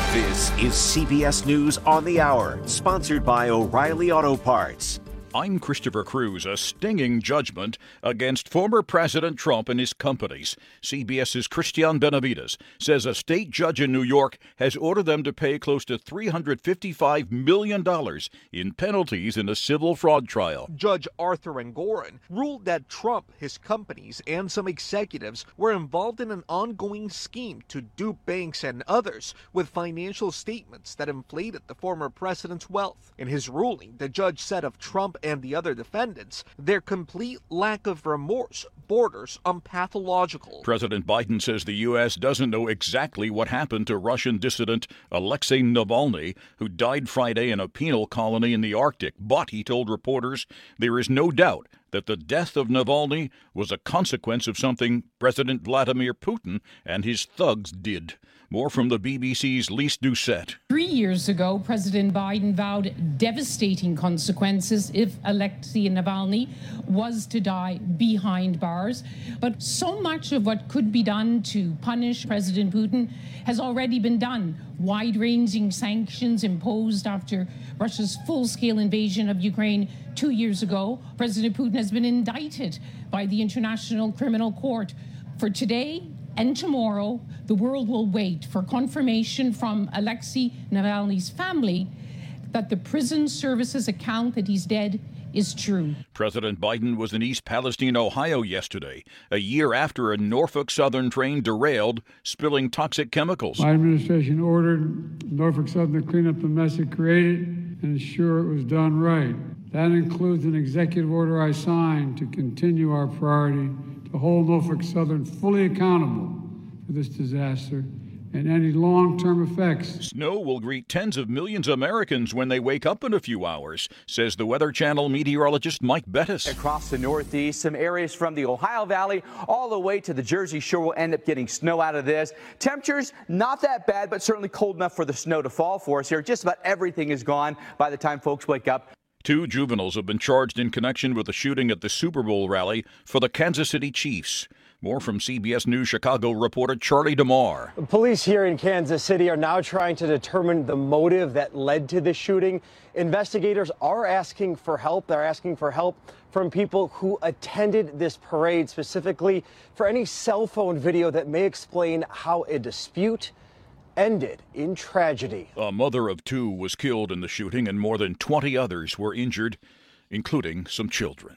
This is CBS News on the Hour, sponsored by O'Reilly Auto Parts. I'm Christopher Cruz. A stinging judgment against former President Trump and his companies. CBS's Christian Benavides says a state judge in New York has ordered them to pay close to $355 million in penalties in a civil fraud trial. Judge Arthur Engoron ruled that Trump, his companies, and some executives were involved in an ongoing scheme to dupe banks and others with financial statements that inflated the former president's wealth. In his ruling, the judge said of Trump and the other defendants, their complete lack of remorse borders on pathological. President Biden says the U.S. doesn't know exactly what happened to Russian dissident Alexei Navalny, who died Friday in a penal colony in the Arctic. But, he told reporters, there is no doubt that the death of Navalny was a consequence of something President Vladimir Putin and his thugs did. More from the BBC's Lise Doucette. 3 years ago, President Biden vowed devastating consequences if Alexei Navalny was to die behind bars. But so much of what could be done to punish President Putin has already been done. Wide-ranging sanctions imposed after Russia's full-scale invasion of Ukraine 2 years ago. President Putin has been indicted by the International Criminal Court. For today and tomorrow, the world will wait for confirmation from Alexei Navalny's family that the prison services account that he's dead is true. President Biden was in East Palestine, Ohio yesterday, a year after a Norfolk Southern train derailed, spilling toxic chemicals. My administration ordered Norfolk Southern to clean up the mess it created and ensure it was done right. That includes an executive order I signed to continue our priority to hold Norfolk Southern fully accountable for this disaster and any long-term effects. Snow will greet tens of millions of Americans when they wake up in a few hours, says the Weather Channel meteorologist Mike Bettis. Across the Northeast, some areas from the Ohio Valley all the way to the Jersey Shore will end up getting snow out of this. Temperatures not that bad, but certainly cold enough for the snow to fall for us here. Just about everything is gone by the time folks wake up. 2 juveniles have been charged in connection with the shooting at the Super Bowl rally for the Kansas City Chiefs. More from CBS News Chicago reporter Charlie DeMar. Police here in Kansas City are now trying to determine the motive that led to the shooting. Investigators are asking for help. They're asking for help from people who attended this parade, specifically for any cell phone video that may explain how a dispute ended in tragedy. A mother of 2 was killed in the shooting and more than 20 others were injured, including some children.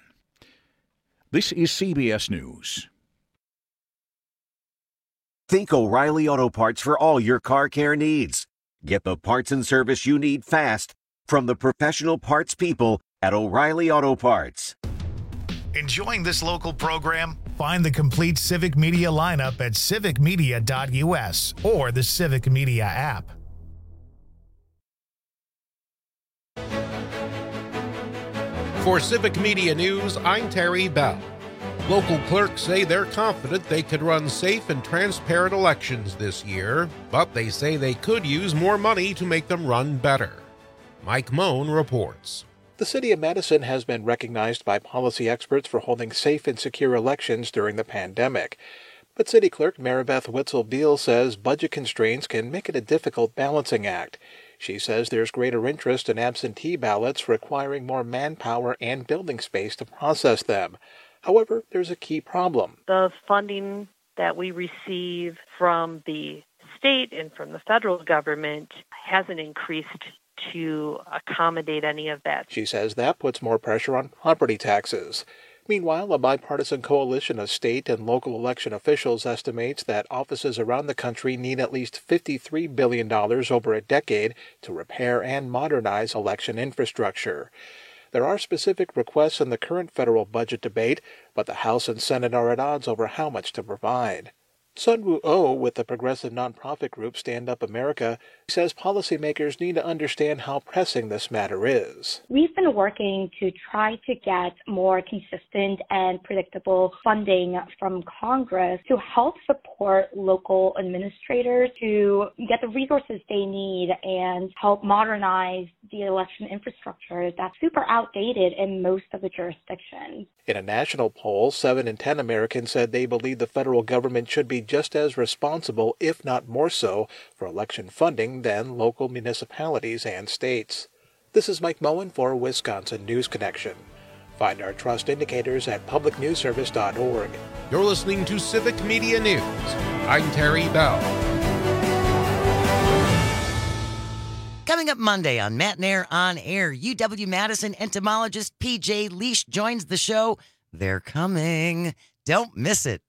This is CBS News. Think O'Reilly Auto Parts for all your car care needs. Get the parts and service you need fast from the professional parts people at O'Reilly Auto Parts. Enjoying this local program? Find the complete Civic Media lineup at civicmedia.us or the Civic Media app. For Civic Media News, I'm Terry Bell. Local clerks say they're confident they could run safe and transparent elections this year, but they say they could use more money to make them run better. Mike Moan reports. The city of Madison has been recognized by policy experts for holding safe and secure elections during the pandemic. But City Clerk Maribeth Witzel-Beal says budget constraints can make it a difficult balancing act. She says there's greater interest in absentee ballots requiring more manpower and building space to process them. However, there's a key problem. The funding that we receive from the state and from the federal government hasn't increased to accommodate any of that. She says that puts more pressure on property taxes. Meanwhile, a bipartisan coalition of state and local election officials estimates that offices around the country need at least $53 billion over a decade to repair and modernize election infrastructure. There are specific requests in the current federal budget debate, but the House and Senate are at odds over how much to provide. Sunwoo Oh, with the progressive nonprofit group Stand Up America, says policymakers need to understand how pressing this matter is. We've been working to try to get more consistent and predictable funding from Congress to help support local administrators to get the resources they need and help modernize the election infrastructure that's super outdated in most of the jurisdictions. In a national poll, 7 in 10 Americans said they believe the federal government should be just as responsible, if not more so, for election funding than local municipalities and states. This is Mike Moen for Wisconsin News Connection. Find our trust indicators at publicnewsservice.org. You're listening to Civic Media News. I'm Terry Bell. Coming up Monday on Matt Nair On Air, UW-Madison entomologist P.J. Leash joins the show. They're coming. Don't miss it.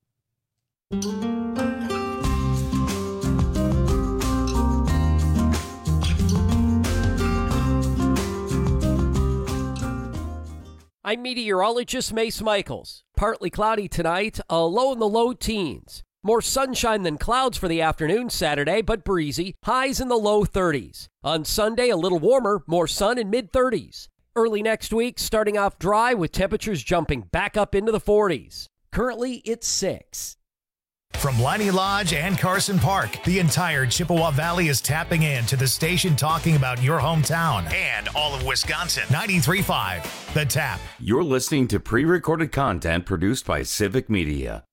I'm meteorologist Mace Michaels. Partly cloudy tonight, a low in the low teens. More sunshine than clouds for the afternoon Saturday, but breezy. Highs in the low 30s. On Sunday, a little warmer, more sun in mid-30s. Early next week, starting off dry with temperatures jumping back up into the 40s. Currently, it's 6. From Leinie Lodge and Carson Park, the entire Chippewa Valley is tapping into the station talking about your hometown and all of Wisconsin. 93.5, The Tap. You're listening to pre-recorded content produced by Civic Media.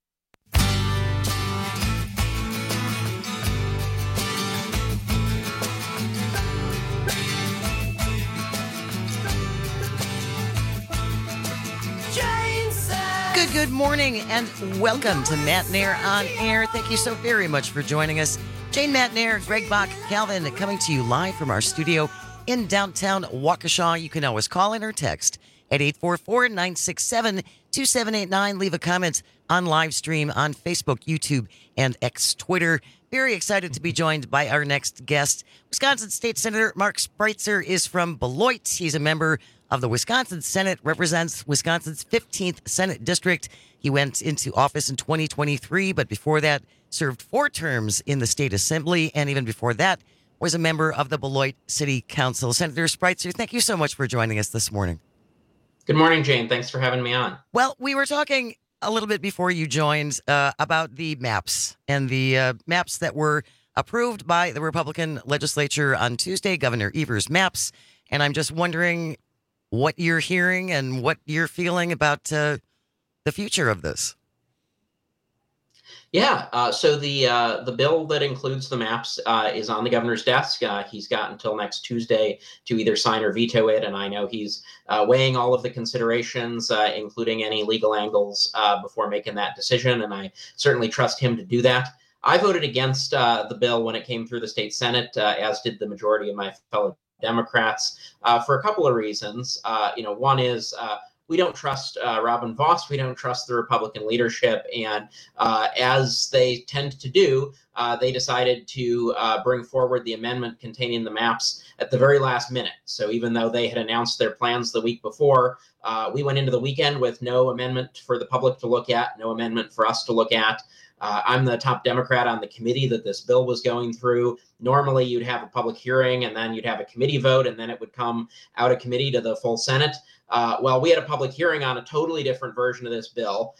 Good morning and welcome to Matt Nair On Air. Thank you so very much for joining us. Jane Matt Nair, Greg Bach, Calvin coming to you live from our studio in downtown Waukesha. You can always call in or text at 844-967-2789. Leave a comment on live stream on Facebook, YouTube, and X Twitter. Very excited to be joined by our next guest. Wisconsin State Senator Mark Spreitzer is from Beloit. He's a member of the Wisconsin Senate, represents Wisconsin's 15th Senate District. He went into office in 2023, but before that served 4 terms in the State Assembly, and even before that was a member of the Beloit City Council. Senator Spreitzer, thank you so much for joining us this morning. Good morning, Jane. Thanks for having me on. Well, we were talking a little bit before you joined about the maps and the maps that were approved by the Republican legislature on Tuesday, Governor Evers' maps, and I'm just wondering what you're hearing and what you're feeling about the future of this. Yeah, so the bill that includes the maps is on the governor's desk. He's got until next Tuesday to either sign or veto it, and I know he's weighing all of the considerations, including any legal angles, before making that decision, and I certainly trust him to do that. I voted against the bill when it came through the state Senate, as did the majority of my fellow Democrats, for a couple of reasons. One is we don't trust Robin Vos. We don't trust the Republican leadership. And as they tend to do, they decided to bring forward the amendment containing the maps at the very last minute. So even though they had announced their plans the week before, we went into the weekend with no amendment for the public to look at, no amendment for us to look at. I'm the top Democrat on the committee that this bill was going through. Normally, you'd have a public hearing, and then you'd have a committee vote, and then it would come out of committee to the full Senate. Well, we had a public hearing on a totally different version of this bill.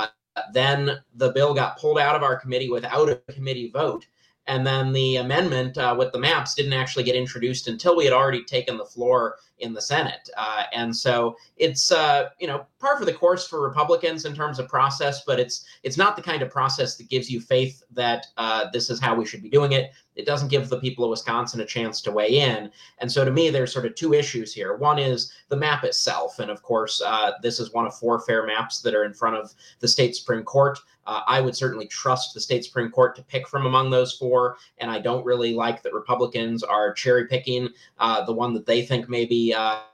Then the bill got pulled out of our committee without a committee vote. And then the amendment with the maps didn't actually get introduced until we had already taken the floor in the Senate. And so it's, par for the course for Republicans in terms of process, but it's not the kind of process that gives you faith that this is how we should be doing it. It doesn't give the people of Wisconsin a chance to weigh in. And so to me, there's sort of 2 issues here. One is the map itself. And of course, this is one of 4 fair maps that are in front of the state Supreme Court. I would certainly trust the state Supreme Court to pick from among those 4. And I don't really like that Republicans are cherry picking the one that they think maybe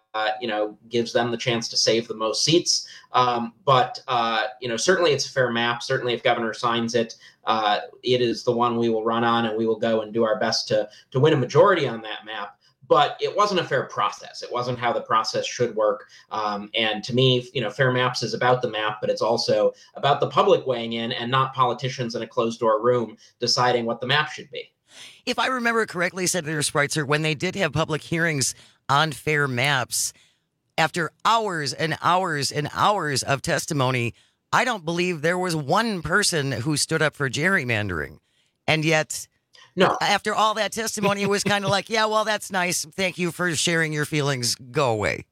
gives them the chance to save the most seats. But certainly it's a fair map. Certainly if governor signs it, it is the one we will run on, and we will go and do our best to win a majority on that map. But it wasn't a fair process. It wasn't how the process should work. And to me, fair maps is about the map, but it's also about the public weighing in and not politicians in a closed door room deciding what the map should be. If I remember correctly, Senator Spreitzer, when they did have public hearings on fair maps, after hours and hours and hours of testimony, I don't believe there was one person who stood up for gerrymandering. And yet No. After all that testimony, it was kind of like, yeah, well, that's nice. Thank you for sharing your feelings. Go away.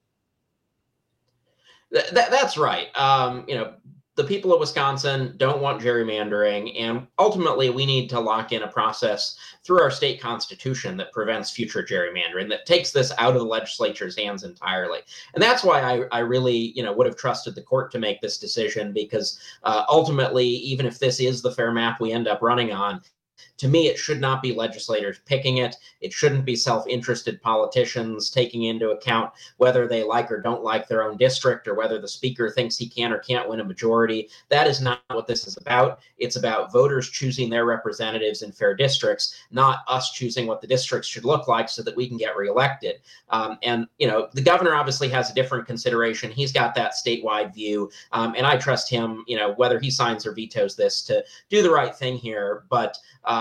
That's right. The people of Wisconsin don't want gerrymandering, and ultimately we need to lock in a process through our state constitution that prevents future gerrymandering, that takes this out of the legislature's hands entirely. And that's why I really, would have trusted the court to make this decision, because ultimately, even if this is the fair map we end up running on, to me, it should not be legislators picking it. It shouldn't be self-interested politicians taking into account whether they like or don't like their own district, or whether the speaker thinks he can or can't win a majority. That is not what this is about. It's about voters choosing their representatives in fair districts, not us choosing what the districts should look like so that we can get reelected. And the governor obviously has a different consideration. He's got that statewide view, and I trust him, whether he signs or vetoes this, to do the right thing here. But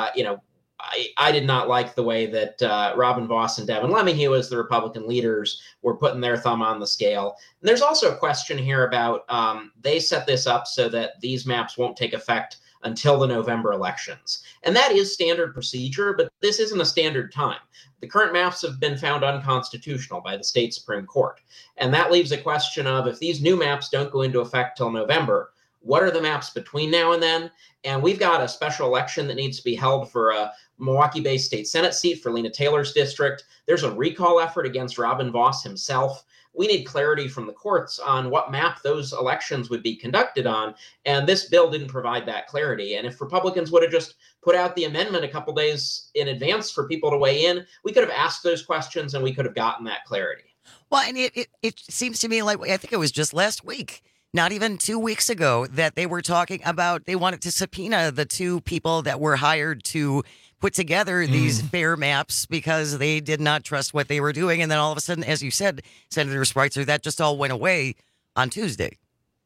I did not like the way that Robin Vos and Devin LeMahieu, as the Republican leaders, were putting their thumb on the scale. And there's also a question here about they set this up so that these maps won't take effect until the November elections. And that is standard procedure, but this isn't a standard time. The current maps have been found unconstitutional by the state Supreme Court. And that leaves a question of, if these new maps don't go into effect till November, what are the maps between now and then? And we've got a special election that needs to be held for a Milwaukee-based state Senate seat for Lena Taylor's district. There's a recall effort against Robin Vos himself. We need clarity from the courts on what map those elections would be conducted on. And this bill didn't provide that clarity. And if Republicans would have just put out the amendment a couple days in advance for people to weigh in, we could have asked those questions and we could have gotten that clarity. Well, and it seems to me like, I think it was just last week, not even 2 weeks ago, that they were talking about they wanted to subpoena the two people that were hired to put together these fair maps because they did not trust what they were doing. And then all of a sudden, as you said, Senator Spreitzer, that just all went away on Tuesday.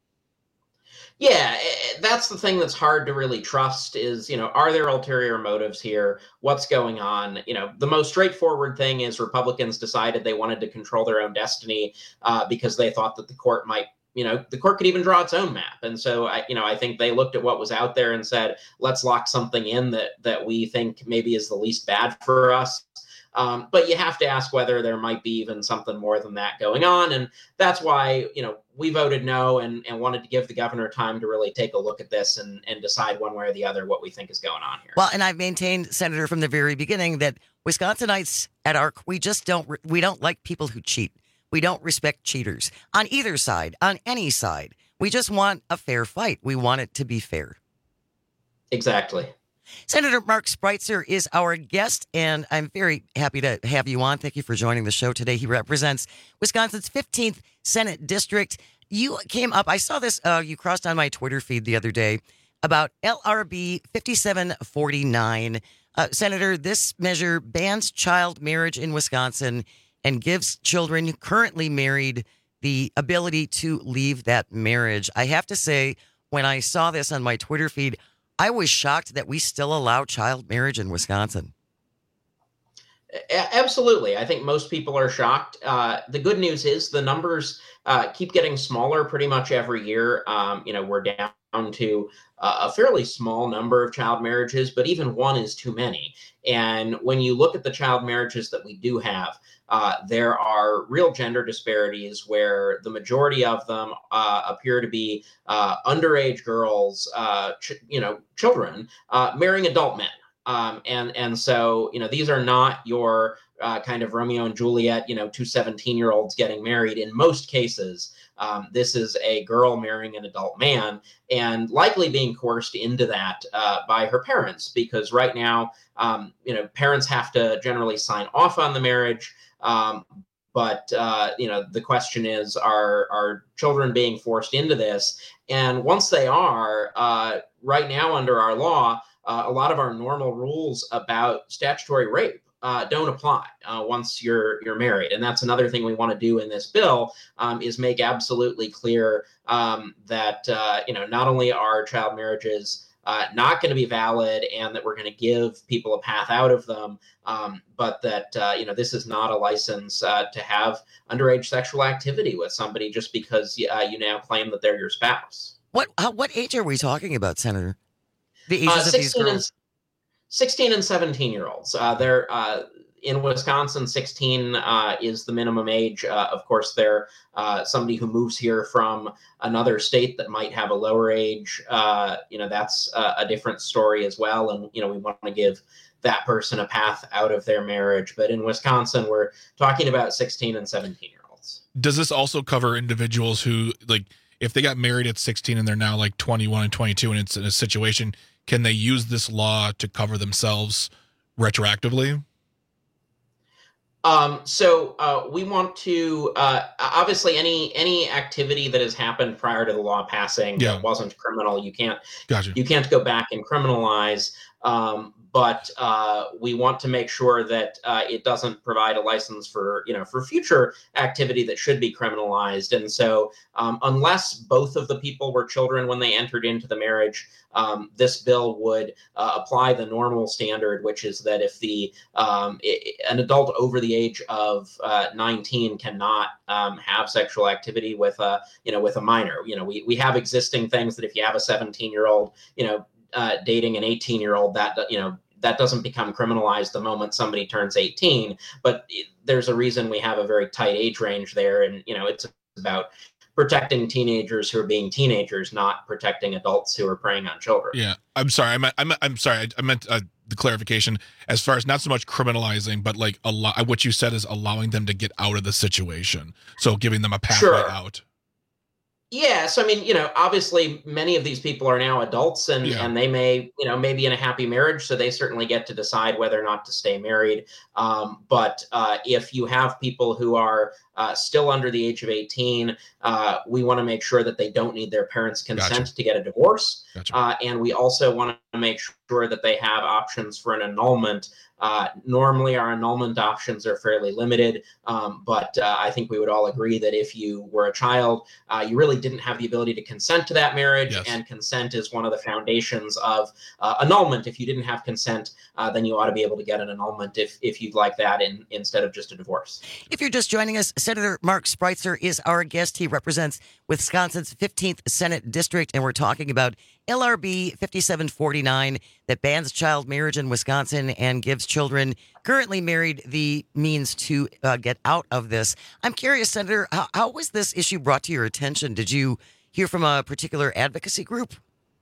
Yeah, that's the thing that's hard to really trust is, are there ulterior motives here? What's going on? The most straightforward thing is Republicans decided they wanted to control their own destiny because they thought that the court might, the court could even draw its own map. And so, I think they looked at what was out there and said, let's lock something in that we think maybe is the least bad for us. But you have to ask whether there might be even something more than that going on. And that's why, we voted no and wanted to give the governor time to really take a look at this and decide one way or the other what we think is going on here. Well, and I've maintained, Senator, from the very beginning that Wisconsinites at ARC, we don't like people who cheat. We don't respect cheaters on either side, on any side. We just want a fair fight. We want it to be fair. Exactly. Senator Mark Spreitzer is our guest, and I'm very happy to have you on. Thank you for joining the show today. He represents Wisconsin's 15th Senate District. You came up, I saw this, you crossed on my Twitter feed the other day about LRB 5749. Senator, this measure bans child marriage in Wisconsin and gives children currently married the ability to leave that marriage. I have to say, when I saw this on my Twitter feed, I was shocked that we still allow child marriage in Wisconsin. Absolutely. I think most people are shocked. The good news is the numbers keep getting smaller pretty much every year. We're down to a fairly small number of child marriages, but even one is too many. And when you look at the child marriages that we do have, there are real gender disparities where the majority of them appear to be underage girls, children marrying adult men. And so, these are not your kind of Romeo and Juliet, two 17-year-olds getting married. In most cases, this is a girl marrying an adult man and likely being coerced into that by her parents, because right now, parents have to generally sign off on the marriage. But the question is, are children being forced into this? And once they are, right now under our law, a lot of our normal rules about statutory rape don't apply once you're married. And that's another thing we want to do in this bill is make absolutely clear that, not only are child marriages not going to be valid and that we're going to give people a path out of them, but that, this is not a license to have underage sexual activity with somebody just because you now claim that they're your spouse. What age are we talking about, Senator? The ages of these girls? 16 and 17-year-olds. They're in Wisconsin, 16 is the minimum age. Of course, they're somebody who moves here from another state that might have a lower age. That's a different story as well. And, we want to give that person a path out of their marriage. But in Wisconsin, we're talking about 16 and 17-year-olds. Does this also cover individuals who, like, if they got married at 16 and they're now like 21 and 22 and it's in a situation, can they use this law to cover themselves retroactively? So we want to obviously any activity that has happened prior to the law passing that wasn't criminal, you can't go back and criminalize. But we want to make sure that it doesn't provide a license for future activity that should be criminalized. And so unless both of the people were children when they entered into the marriage, this bill would apply the normal standard, which is that if an adult over the age of 19 cannot have sexual activity with a minor. We have existing things that if you have a 17-year-old, dating an 18-year-old, that doesn't become criminalized the moment somebody turns 18. But there's a reason we have a very tight age range there, and it's about protecting teenagers who are being teenagers, not protecting adults who are preying on children. Yeah, I'm sorry. I'm sorry. I meant the clarification as far as not so much criminalizing, but like what you said is allowing them to get out of the situation. So giving them a pathway out. Yeah. So, obviously many of these people are now adults and they may, maybe in a happy marriage. So they certainly get to decide whether or not to stay married. But if you have people who are still under the age of 18, we want to make sure that they don't need their parents' consent to get a divorce. And we also want to make sure that they have options for an annulment. Normally our annulment options are fairly limited, but I think we would all agree that if you were a child, you really didn't have the ability to consent to that marriage, and consent is one of the foundations of annulment. If you didn't have consent, then you ought to be able to get an annulment if you'd like that instead of just a divorce. If you're just joining us, Senator Mark Spreitzer is our guest. He represents Wisconsin's 15th Senate District, and we're talking about LRB 5749 that bans child marriage in Wisconsin and gives children currently married the means to get out of this. I'm curious, Senator, how was this issue brought to your attention? Did you hear from a particular advocacy group?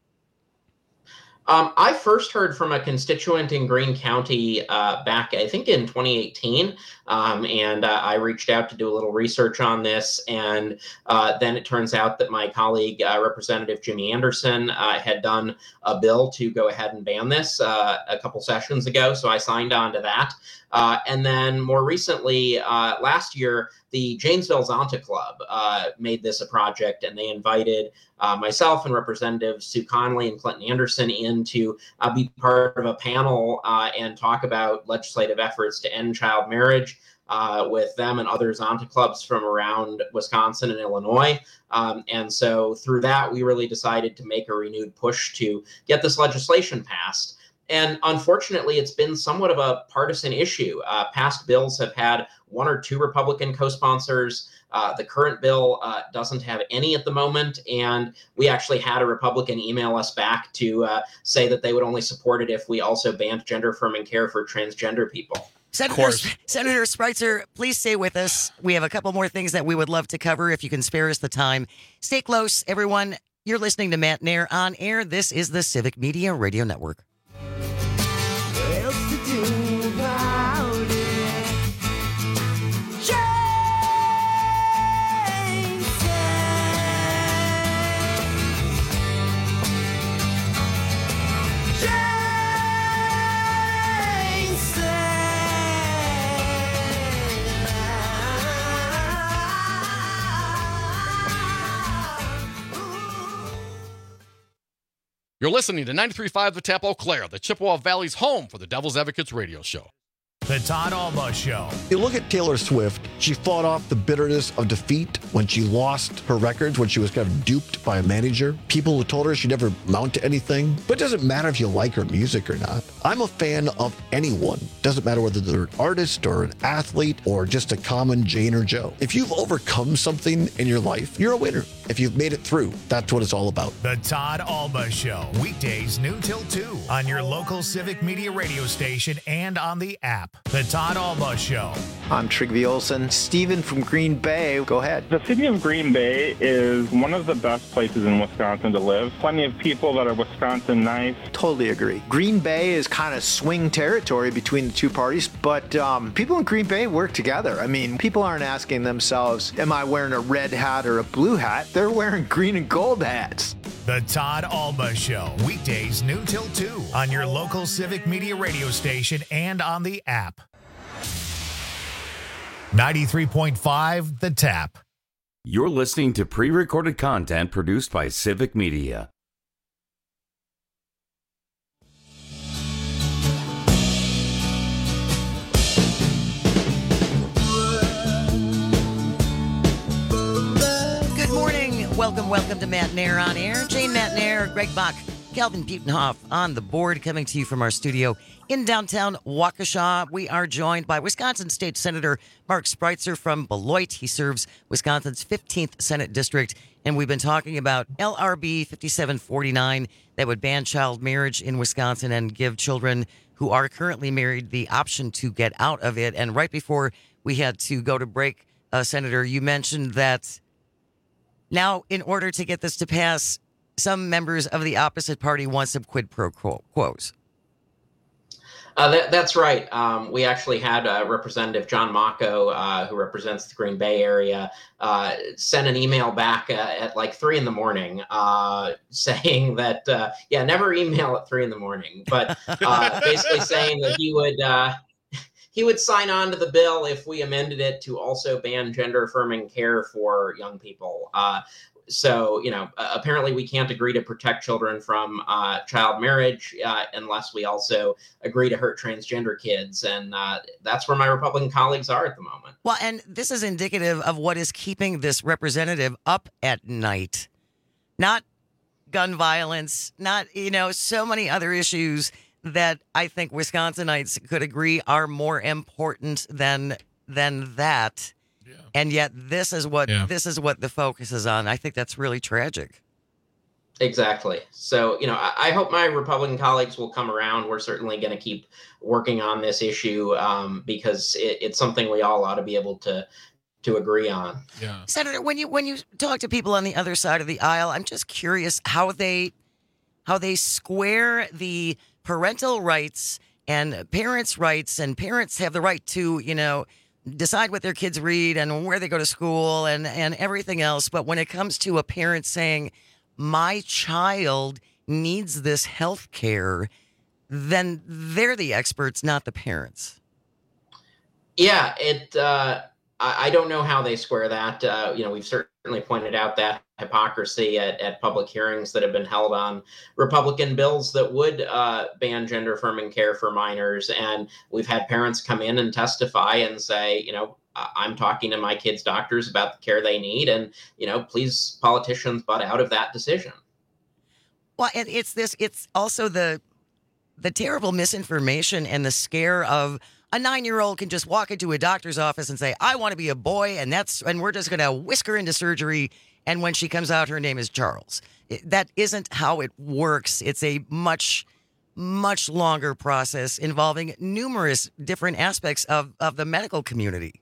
I first heard from a constituent in Greene County back, I think, in 2018, and I reached out to do a little research on this, and then it turns out that my colleague, Representative Jimmy Anderson, had done a bill to go ahead and ban this a couple sessions ago, so I signed on to that. And then more recently, last year, the Janesville Zonta Club made this a project, and they invited myself and Representatives Sue Conley and Clinton Anderson in to be part of a panel and talk about legislative efforts to end child marriage with them and other Zonta clubs from around Wisconsin and Illinois. And so through that, we really decided to make a renewed push to get this legislation passed. And unfortunately, it's been somewhat of a partisan issue. Past bills have had one or two Republican co-sponsors. The current bill doesn't have any at the moment. And we actually had a Republican email us back to say that they would only support it if we also banned gender-affirming care for transgender people. Senator Spreitzer, please stay with us. We have a couple more things that we would love to cover if you can spare us the time. Stay close, everyone. You're listening to Matt Nair on air. This is the Civic Media Radio Network. You're listening to 93.5 The Tap Eau Claire, the Chippewa Valley's home for the Devil's Advocates radio show. The Todd Alba Show. You look at Taylor Swift, she fought off the bitterness of defeat when she lost her records, when she was kind of duped by a manager. People who told her she'd never amount to anything. But it doesn't matter if you like her music or not. I'm a fan of anyone. Doesn't matter whether they're an artist or an athlete or just a common Jane or Joe. If you've overcome something in your life, you're a winner. if you've made it through. That's what it's all about. The Todd Alba Show, weekdays noon till 2 on your local Civic Media radio station and on the app. The Todd Alba Show. I'm Trygve Olsen. Steven from Green Bay, go ahead. The city of Green Bay is one of the best places in Wisconsin to live. Plenty of people that are Wisconsin nice. Totally agree. Green Bay is kind of swing territory between the two parties, but people in Green Bay work together. I mean, people aren't asking themselves, am I wearing a red hat or a blue hat? They're wearing green and gold hats. The Todd Alba Show, weekdays noon till 2 on your local Civic Media radio station and on the app. 93.5 The Tap. You're listening to pre-recorded content produced by Civic Media. Good morning. Welcome to Matt Nair on Air. Jane Matt Nair, Greg Bach, Calvin Butenhoff on the board, coming to you from our studio in downtown Waukesha. We are joined by Wisconsin State Senator Mark Spreitzer from Beloit. He serves Wisconsin's 15th Senate District, and we've been talking about LRB 5749 that would ban child marriage in Wisconsin and give children who are currently married the option to get out of it. And right before we had to go to break, Senator, you mentioned that now, in order to get this to pass, some members of the opposite party want some quid pro quos. That's right. We actually had Representative John Mocco, who represents the Green Bay area, send an email back at like 3 a.m. Saying that, never email at 3 a.m, but basically saying that he would sign on to the bill if we amended it to also ban gender-affirming care for young people. So, apparently we can't agree to protect children from child marriage unless we also agree to hurt transgender kids. And that's where my Republican colleagues are at the moment. Well, and this is indicative of what is keeping this representative up at night. Not gun violence, not, so many other issues that I think Wisconsinites could agree are more important than that. And yet this is what the focus is on. I think that's really tragic. Exactly. So, I hope my Republican colleagues will come around. We're certainly going to keep working on this issue because it's something we all ought to be able to agree on. Yeah. Senator, when you talk to people on the other side of the aisle, I'm just curious how they square the parental rights and parents' rights, and parents have the right to, decide what their kids read and where they go to school and everything else. But when it comes to a parent saying, my child needs this health care, then they're the experts, not the parents. Yeah, I don't know how they square that. We've certainly pointed out that hypocrisy at public hearings that have been held on Republican bills that would ban gender-affirming care for minors. And we've had parents come in and testify and say, I'm talking to my kids' doctors about the care they need. And, please, politicians, butt out of that decision. Well, and it's also the terrible misinformation and the scare of a 9-year-old can just walk into a doctor's office and say, I want to be a boy, and we're just going to whisk her into surgery. And when she comes out, her name is Charles. That isn't how it works. It's a much, much longer process involving numerous different aspects of the medical community.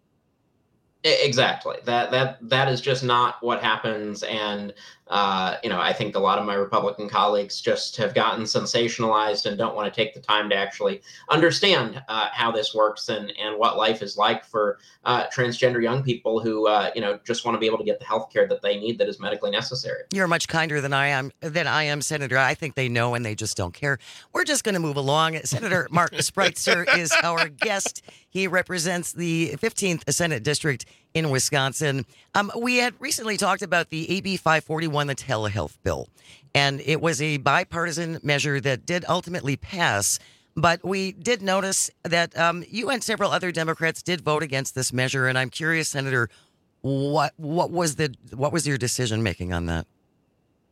Exactly. That is just not what happens. And, I think a lot of my Republican colleagues just have gotten sensationalized and don't want to take the time to actually understand how this works and what life is like for transgender young people who, just want to be able to get the health care that they need that is medically necessary. You're much kinder than I am, Senator. I think they know and they just don't care. We're just going to move along. Senator Mark Spreitzer is our guest. He represents the 15th Senate District in Wisconsin. We had recently talked about the AB 541, the telehealth bill, and it was a bipartisan measure that did ultimately pass. But we did notice that you and several other Democrats did vote against this measure, and I'm curious, Senator, what was your decision making on that?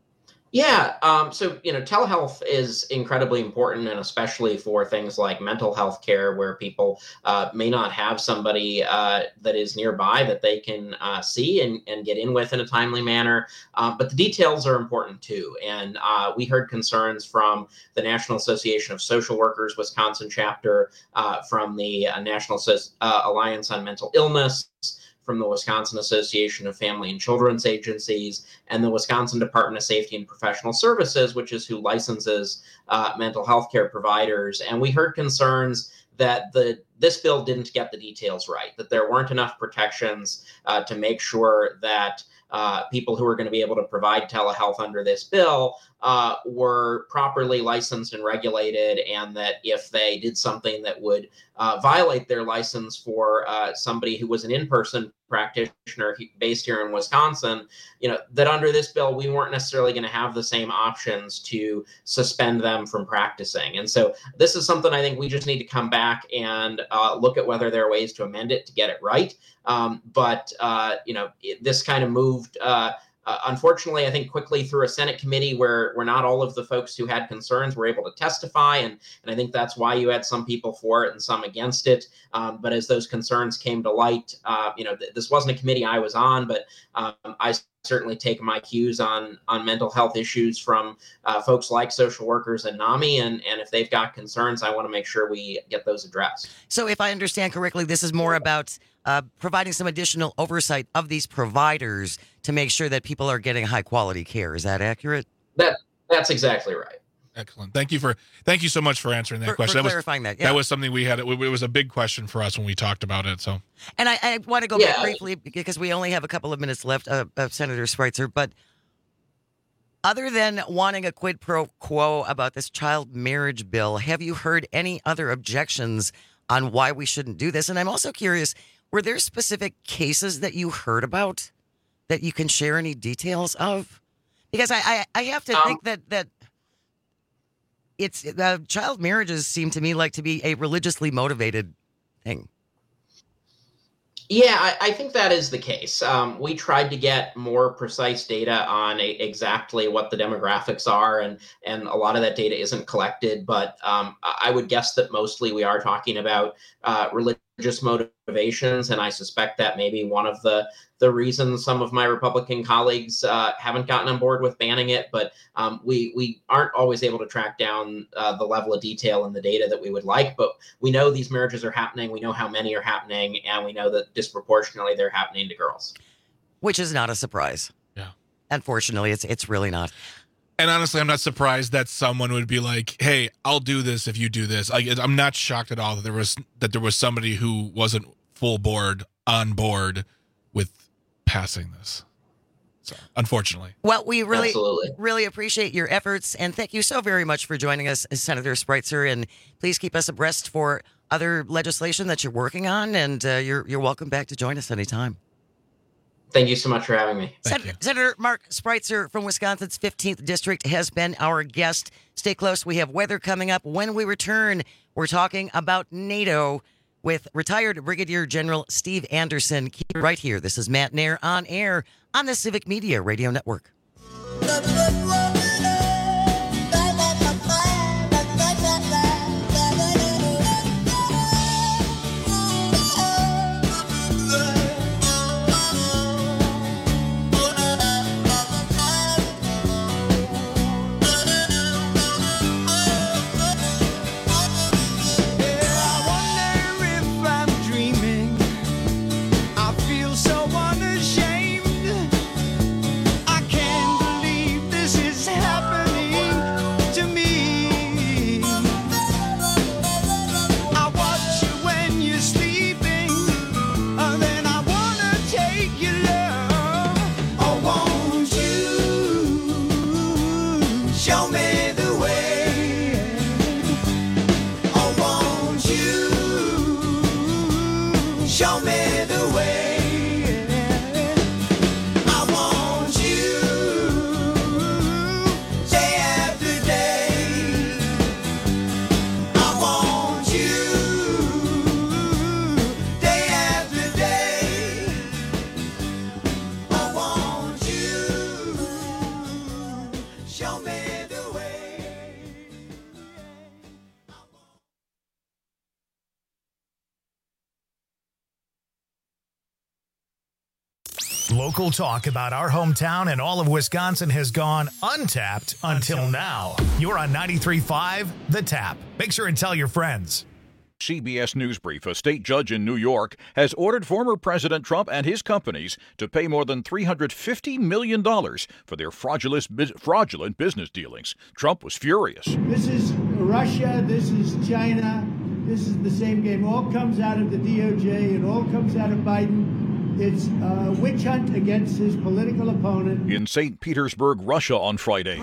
Yeah, so telehealth is incredibly important, and especially for things like mental health care, where people may not have somebody that is nearby that they can see and get in with in a timely manner. But the details are important too, and we heard concerns from the National Association of Social Workers Wisconsin chapter, from the National Alliance on Mental Illness, from the Wisconsin Association of Family and Children's Agencies, and the Wisconsin Department of Safety and Professional Services, which is who licenses mental health care providers. And we heard concerns that this bill didn't get the details right, that there weren't enough protections to make sure that people who are going to be able to provide telehealth under this bill were properly licensed and regulated, and that if they did something that would violate their license for somebody who was an in-person practitioner based here in Wisconsin, that under this bill, we weren't necessarily going to have the same options to suspend them from practicing. And so this is something I think we just need to come back and look at whether there are ways to amend it to get it right. But this kind of moved, unfortunately, I think quickly through a Senate committee where not all of the folks who had concerns were able to testify. And I think that's why you had some people for it and some against it. But as those concerns came to light, this wasn't a committee I was on, but I certainly take my cues on mental health issues from folks like social workers and NAMI. And if they've got concerns, I want to make sure we get those addressed. So if I understand correctly, this is more about providing some additional oversight of these providers to make sure that people are getting high quality care. Is that accurate? That's exactly right. Excellent. Thank you so much for answering that question. For clarifying that. Yeah. That was something we had. It was a big question for us when we talked about it. So, and I want to go back briefly because we only have a couple of minutes left, Senator Spreitzer. But other than wanting a quid pro quo about this child marriage bill, have you heard any other objections on why we shouldn't do this? And I'm also curious, were there specific cases that you heard about that you can share any details of? Because I have to think that it's child marriages seem to me like to be a religiously motivated thing. Yeah, I think that is the case. We tried to get more precise data on exactly what the demographics are, and a lot of that data isn't collected. But I would guess that mostly we are talking about religious motivations, and I suspect that may be one of the reasons some of my Republican colleagues haven't gotten on board with banning it. But we aren't always able to track down the level of detail in the data that we would like. But we know these marriages are happening. We know how many are happening, and we know that disproportionately they're happening to girls. Which is not a surprise. Yeah. Unfortunately, it's really not. And honestly, I'm not surprised that someone would be like, "Hey, I'll do this if you do this." I'm not shocked at all that there was somebody who wasn't on board with passing this. So, unfortunately. Well, we really appreciate your efforts, and thank you so very much for joining us, Senator Spreitzer. And please keep us abreast for other legislation that you're working on, and you're welcome back to join us anytime. Thank you so much for having me. Senator Mark Spreitzer from Wisconsin's 15th District has been our guest. Stay close. We have weather coming up. When we return, we're talking about NATO with retired Brigadier General Steve Anderson. Keep it right here. This is Matt Nair on air on the Civic Media Radio Network. Local talk about our hometown and all of Wisconsin has gone untapped until now. You're on 93.5 The Tap. Make sure and tell your friends. CBS News Brief. A state judge in New York has ordered former President Trump and his companies to pay more than $350 million for their fraudulent business dealings. Trump was furious. This is Russia. This is China. This is the same game. All comes out of the DOJ. It all comes out of Biden. It's a witch hunt against his political opponent. In St. Petersburg, Russia on Friday.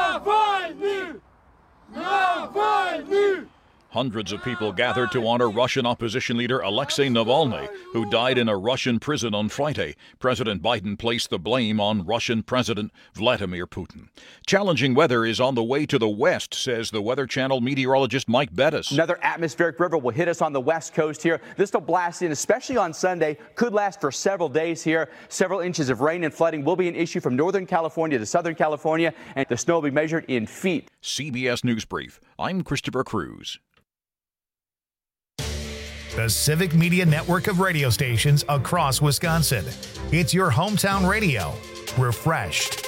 Hundreds of people gathered to honor Russian opposition leader Alexei Navalny, who died in a Russian prison on Friday. President Biden placed the blame on Russian President Vladimir Putin. Challenging weather is on the way to the west, says the Weather Channel meteorologist Mike Bettis. Another atmospheric river will hit us on the west coast here. This will blast in, especially on Sunday, could last for several days here. Several inches of rain and flooding will be an issue from Northern California to Southern California, and the snow will be measured in feet. CBS News Brief. I'm Christopher Cruz. The Civic Media network of radio stations across Wisconsin. It's your hometown radio. Refreshed.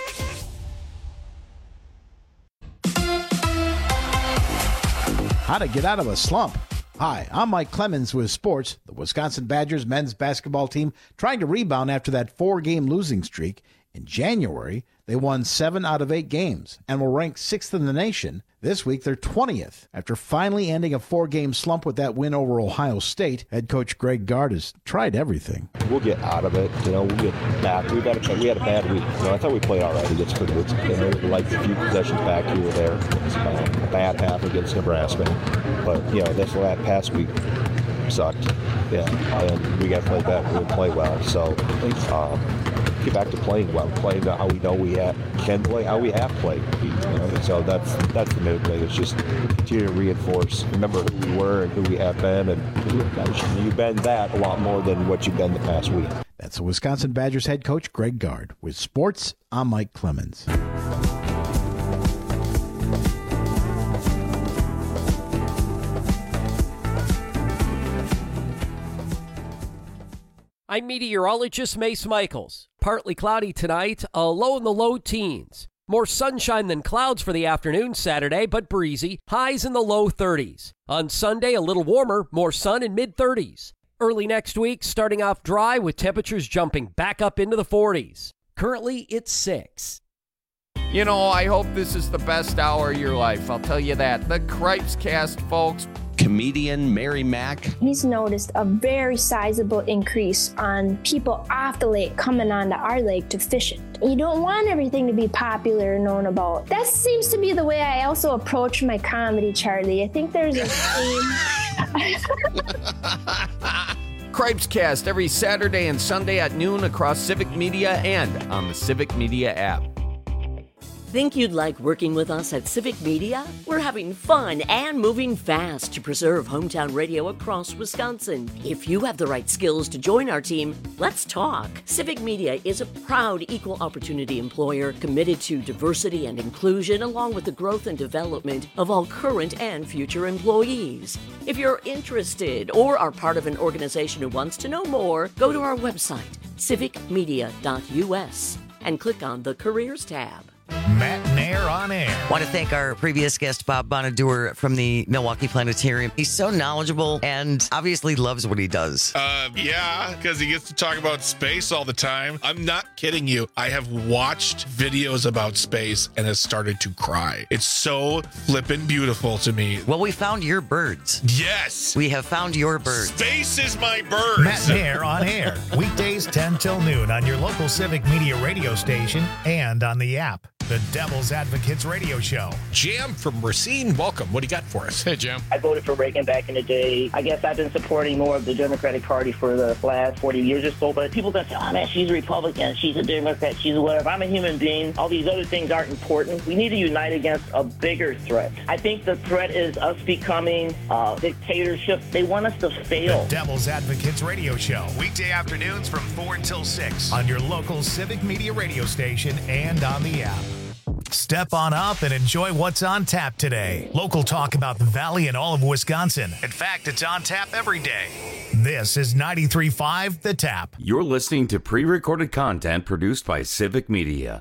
How to get out of a slump. Hi, I'm Mike Clemens with sports. The Wisconsin Badgers men's basketball team trying to rebound after that 4-game losing streak. In January, they won 7 out of 8 games and were ranked 6th in the nation. This week, they're 20th. After finally ending a 4-game slump with that win over Ohio State, head coach Greg Gard has tried everything. We'll get out of it. We'll get back. We had a bad week. I thought we played all right against Goodwood. We liked a few possessions back here or there. It was a bad half against Nebraska. But, this past week sucked. Yeah, and we got to play better. We play well. So, get back to playing well, playing how we know we can play, how we have played. So that's the main thing. It's just continue to reinforce, remember who we were and who we have been, and you've been that a lot more than what you've been the past week. That's the Wisconsin Badgers head coach Greg Gard. With sports, I'm Mike Clemens. I'm meteorologist Mace Michaels. Partly cloudy tonight, a low in the low teens. More sunshine than clouds for the afternoon Saturday, but breezy. Highs in the low 30s. On Sunday, a little warmer, more sun in mid-30s. Early next week, starting off dry with temperatures jumping back up into the 40s. Currently, it's 6. I hope this is the best hour of your life. I'll tell you that. The Cripes Cast, folks. Comedian Mary Mack. He's noticed a very sizable increase on people off the lake coming onto our lake to fish it. You don't want everything to be popular and known about. That seems to be the way I also approach my comedy, Charlie. I think there's a theme. Cripes Cast every Saturday and Sunday at noon across Civic Media and on the Civic Media app. Think you'd like working with us at Civic Media? We're having fun and moving fast to preserve hometown radio across Wisconsin. If you have the right skills to join our team, let's talk. Civic Media is a proud equal opportunity employer committed to diversity and inclusion along with the growth and development of all current and future employees. If you're interested or are part of an organization who wants to know more, go to our website, civicmedia.us, and click on the Careers tab. Matt Nair on air. Want to thank our previous guest, Bob Bonadur from the Milwaukee Planetarium. He's so knowledgeable and obviously loves what he does. Yeah, because he gets to talk about space all the time. I'm not kidding you. I have watched videos about space and has started to cry. It's so flippin' beautiful to me. Well, we found your birds. Yes. We have found your birds. Space is my birds. Matt Nair on air. Weekdays 10 till noon on your local Civic Media radio station and on the app. The Devil's Advocates Radio Show. Jam from Racine, welcome. What do you got for us? Hey, Jam. I voted for Reagan back in the day. I guess I've been supporting more of the Democratic Party for the last 40 years or so, but people that say, oh man, she's a Republican, she's a Democrat, she's a whatever. I'm a human being. All these other things aren't important. We need to unite against a bigger threat. I think the threat is us becoming a dictatorship. They want us to fail. The Devil's Advocates Radio Show. Weekday afternoons from 4 until 6 on your local Civic Media radio station and on the app. Step on up and enjoy what's on tap today. Local talk about the Valley and all of Wisconsin. In fact, it's on tap every day. This is 93.5 The Tap. You're listening to pre-recorded content produced by Civic Media.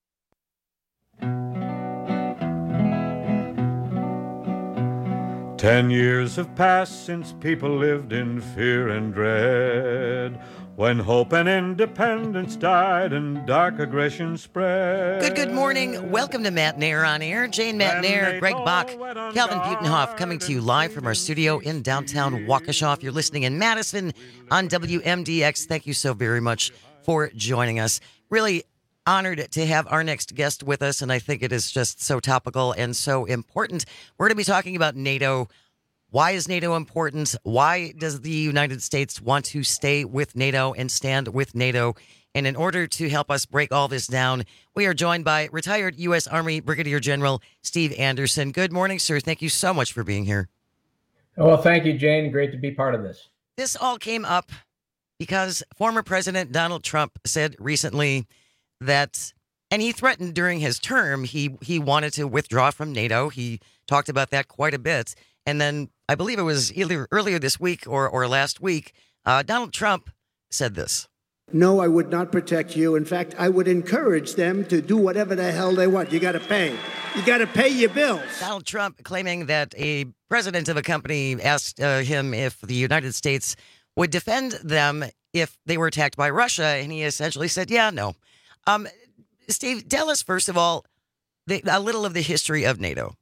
"10 years have passed since people lived in fear and dread, when hope and independence died and dark aggression spread." Good morning. Welcome to Matt Nair on Air. Jane Matt Nair, Greg Bach, Calvin Butenhoff coming to you live from our studio in downtown Waukesha. If you're listening in Madison on WMDX, thank you so very much for joining us. Really honored to have our next guest with us, and I think it is just so topical and so important. We're going to be talking about NATO. Why is NATO important? Why does the United States want to stay with NATO and stand with NATO? And in order to help us break all this down, we are joined by retired U.S. Army Brigadier General Steve Anderson. Good morning, sir. Thank you so much for being here. Well, thank you, Jane. Great to be part of this. This all came up because former President Donald Trump said recently that, and he threatened during his term, he wanted to withdraw from NATO. He talked about that quite a bit. And then I believe it was either earlier this week or last week, Donald Trump said this. No, I would not protect you. In fact, I would encourage them to do whatever the hell they want. You got to pay. You got to pay your bills. Donald Trump claiming that a president of a company asked him if the United States would defend them if they were attacked by Russia. And he essentially said, yeah, no. Steve, tell us, first of all, a little of the history of NATO.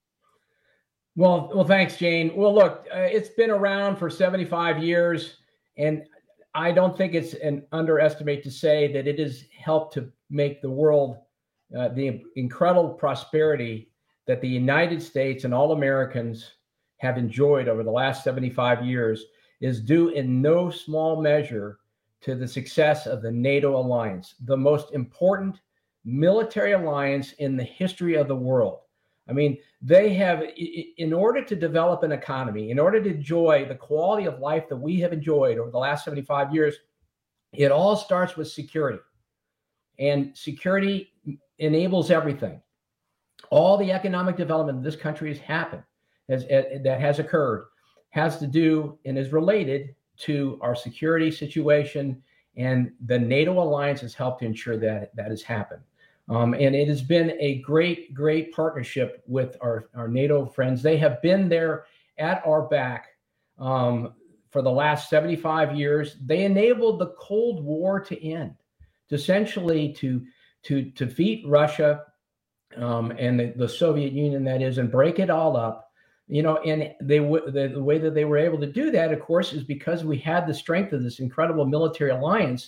Well, thanks, Jane. Well, look, it's been around for 75 years, and I don't think it's an underestimate to say that it has helped to make the world the incredible prosperity that the United States and all Americans have enjoyed over the last 75 years is due in no small measure to the success of the NATO alliance, the most important military alliance in the history of the world. I mean, they have, in order to develop an economy, in order to enjoy the quality of life that we have enjoyed over the last 75 years, it all starts with security. And security enables everything. All the economic development in this country has happened, that has occurred, has to do and is related to our security situation, and the NATO alliance has helped to ensure that that has happened. And it has been a great, great partnership with our NATO friends. They have been there at our back for the last 75 years. They enabled the Cold War to end, to essentially to defeat Russia and the Soviet Union, that is, and break it all up. You know, and the way that they were able to do that, of course, is because we had the strength of this incredible military alliance.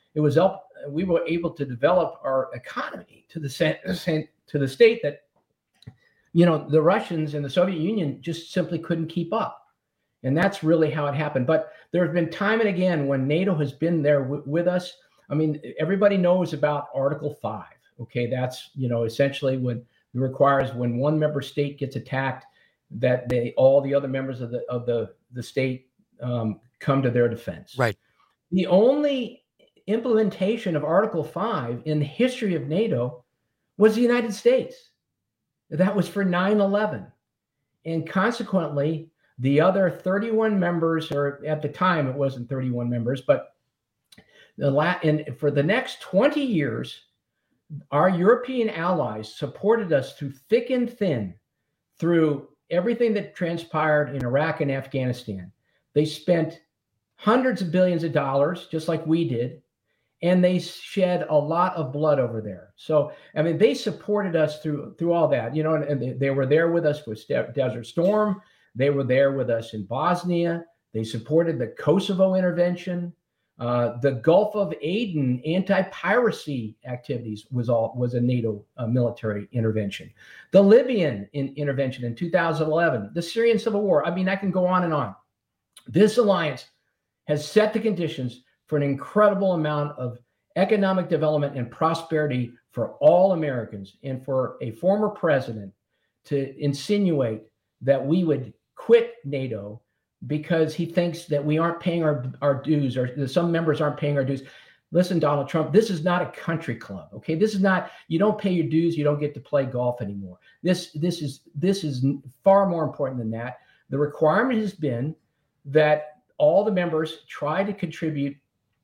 We were able to develop our economy to the state that, you know, the Russians and the Soviet Union just simply couldn't keep up. And that's really how it happened. But there have been time and again when NATO has been there with us. I mean, everybody knows about Article 5. Okay, that's, you know, essentially when it requires when one member state gets attacked, that all the other members of the state come to their defense. Right. The only implementation of Article 5 in the history of NATO was the United States. That was for 9/11. And consequently, the other 31 members, or at the time it wasn't 31 members, but for the next 20 years, our European allies supported us through thick and thin, through everything that transpired in Iraq and Afghanistan. They spent hundreds of billions of dollars, just like we did, and they shed a lot of blood over there. So, I mean, they supported us through all that, you know, and they were there with us with Desert Storm. They were there with us in Bosnia. They supported the Kosovo intervention. The Gulf of Aden anti-piracy activities was a NATO military intervention. The Libyan intervention in 2011, the Syrian civil war. I mean, I can go on and on. This alliance has set the conditions for an incredible amount of economic development and prosperity for all Americans, and for a former president to insinuate that we would quit NATO because he thinks that we aren't paying our dues, or that some members aren't paying our dues. Listen, Donald Trump, this is not a country club, okay? This is not, you don't pay your dues, you don't get to play golf anymore. This is far more important than that. The requirement has been that all the members try to contribute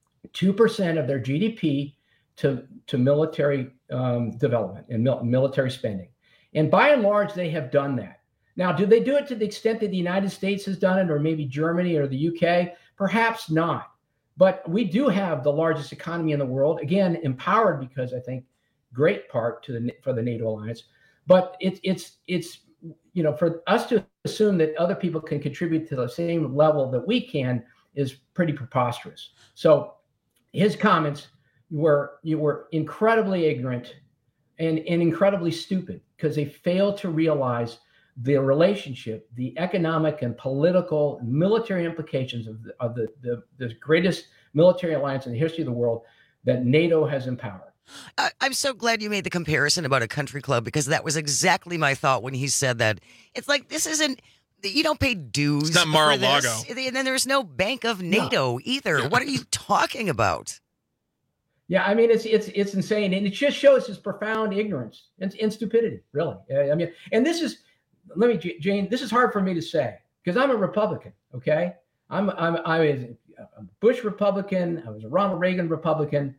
2% of their GDP to military development and military spending. And by and large, they have done that. Now, do they do it to the extent that the United States has done it, or maybe Germany or the UK? Perhaps not. But we do have the largest economy in the world, again, empowered because I think great part for the NATO alliance. But it's for us to assume that other people can contribute to the same level that we can is pretty preposterous. So his comments were incredibly ignorant and incredibly stupid, because they fail to realize the relationship, the economic and political military implications of the greatest military alliance in the history of the world that NATO has empowered. I'm so glad you made the comparison about a country club, because that was exactly my thought when he said that. It's like, this isn't, you don't pay dues. It's not Mar-a-Lago. And then there's no Bank of NATO either. What are you talking about? Yeah, I mean, it's insane. And it just shows his profound ignorance and stupidity, really. I mean, and this is, Jane, this is hard for me to say, because I'm a Republican, okay? I was a Bush Republican. I was a Ronald Reagan Republican.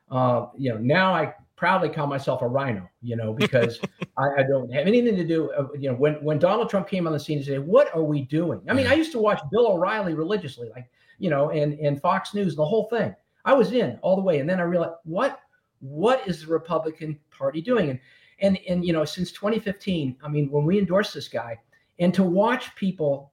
Now I proudly call myself a rhino, because I don't have anything to do. When Donald Trump came on the scene and said, "What are we doing?" I mean, I used to watch Bill O'Reilly religiously, and Fox News, the whole thing. I was in all the way, and then I realized, what is the Republican Party doing? And since 2015, I mean, when we endorsed this guy, and to watch people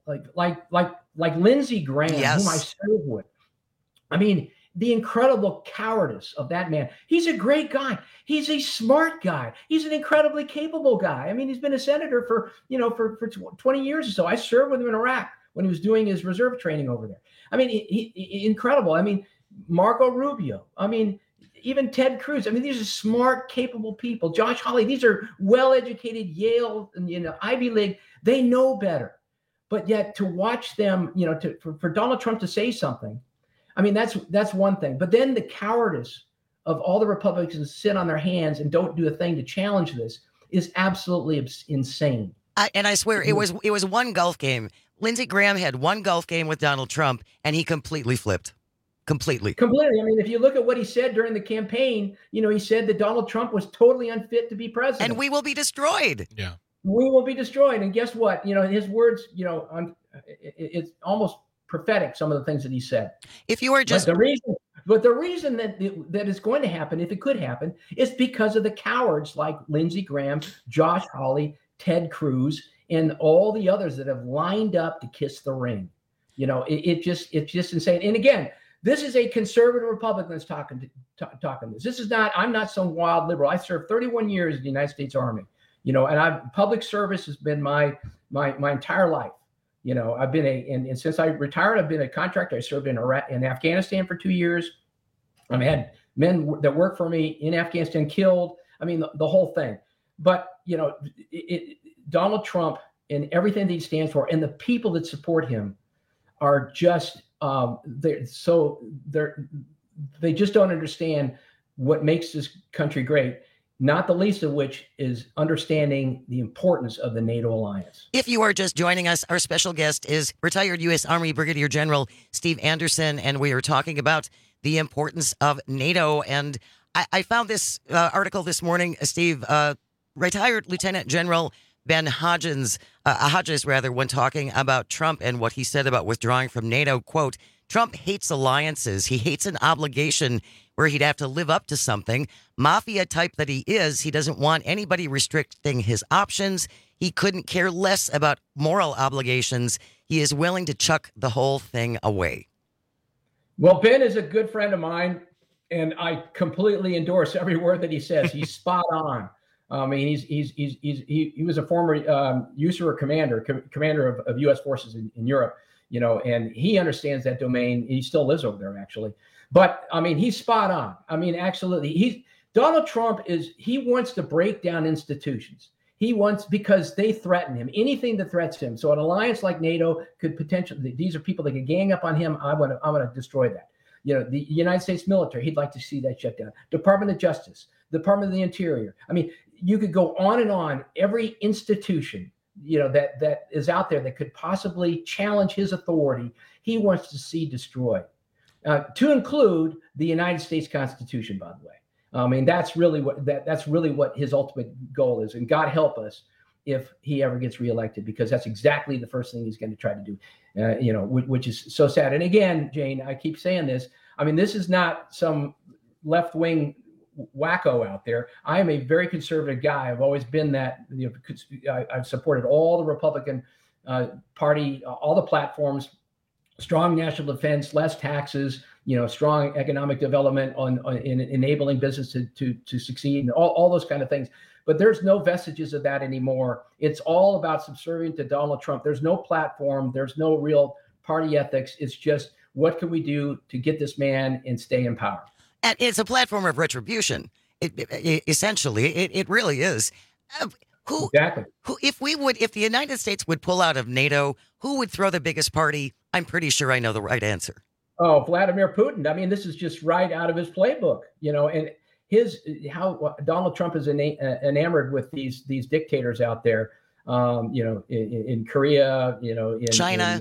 like Lindsey Graham, yes, whom I served with, I mean, the incredible cowardice of that man. He's a great guy. He's a smart guy. He's an incredibly capable guy. I mean, he's been a senator for 20 years or so. I served with him in Iraq when he was doing his reserve training over there. I mean, he incredible. I mean, Marco Rubio. I mean, even Ted Cruz. I mean, these are smart, capable people. Josh Hawley. These are well-educated Yale and Ivy League. They know better. But yet to watch them, for Donald Trump to say something, I mean, that's one thing. But then the cowardice of all the Republicans sit on their hands and don't do a thing to challenge this is absolutely insane. And I swear it was one golf game. Lindsey Graham had one golf game with Donald Trump, and he completely flipped. Completely. I mean, if you look at what he said during the campaign, he said that Donald Trump was totally unfit to be president. And we will be destroyed. Yeah. We will be destroyed. And guess what? His words, it's almost prophetic, some of the things that he said. If you are just the reason that is going to happen, if it could happen, is because of the cowards like Lindsey Graham, Josh Hawley, Ted Cruz, and all the others that have lined up to kiss the ring. It's just insane. And again, this is a conservative Republican that's talking this. This is not. I'm not some wild liberal. I served 31 years in the United States Army. And public service has been my entire life. I've been and since I retired, I've been a contractor. I served in Iraq and Afghanistan for 2 years. I've had men that worked for me in Afghanistan killed. I mean, the whole thing. But, Donald Trump and everything that he stands for and the people that support him are just, they just don't understand what makes this country great. Not the least of which is understanding the importance of the NATO alliance. If you are just joining us, our special guest is retired U.S. Army Brigadier General Steve Anderson, and we are talking about the importance of NATO. And I found this article this morning, Steve. Retired Lieutenant General Ben Hodges, when talking about Trump and what he said about withdrawing from NATO, quote, Trump hates alliances. He hates an obligation where he'd have to live up to something. Mafia type that he is, he doesn't want anybody restricting his options. He couldn't care less about moral obligations. He is willing to chuck the whole thing away. Well, Ben is a good friend of mine, and I completely endorse every word that he says. He's spot on. I mean, he was a former USAR commander of U.S. forces in Europe, and he understands that domain. He still lives over there, actually. But I mean, he's spot on. I mean, absolutely. Donald Trump he wants to break down institutions. Because they threaten him, anything that threatens him. So an alliance like NATO could potentially, these are people that could gang up on him. I want to destroy that. The United States military, he'd like to see that shut down. Department of Justice, Department of the Interior. I mean, you could go on and on. Every institution, that is out there that could possibly challenge his authority, he wants to see destroyed, to include the United States Constitution, by the way. I mean, that's really what his ultimate goal is. And God help us if he ever gets reelected, because that's exactly the first thing he's going to try to do, which is so sad. And again, Jane, I keep saying this. I mean, this is not some left-wing wacko out there. I am a very conservative guy. I've always been that. I've supported all the Republican Party, all the platforms, strong national defense, less taxes, strong economic development in enabling business to succeed, and all those kind of things. But there's no vestiges of that anymore. It's all about subservient to Donald Trump. There's no platform. There's no real party ethics. It's just, what can we do to get this man and stay in power? And it's a platform of retribution. Essentially, it really is. Exactly. If the United States would pull out of NATO, who would throw the biggest party? I'm pretty sure I know the right answer. Oh, Vladimir Putin. I mean, this is just right out of his playbook, and how Donald Trump is enamored with these dictators out there, in Korea, in China,